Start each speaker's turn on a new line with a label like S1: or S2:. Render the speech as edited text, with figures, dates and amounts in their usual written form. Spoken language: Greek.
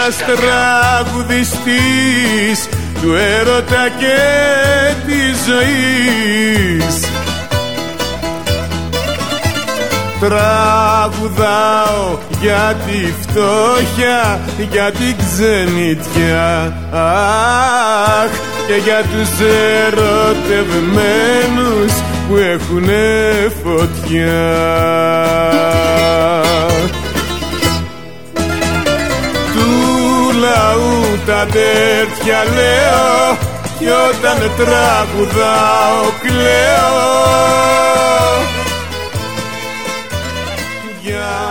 S1: ένας τραγουδιστής του έρωτα και της ζωής. Τραγουδάω για τη φτώχεια, για την ξενιτιά, αχ, και για τους ερωτευμένους που έχουνε φωτιά. Του λαού τα τέτοια λέω κι όταν τραγουδάω κλαίω. Yeah.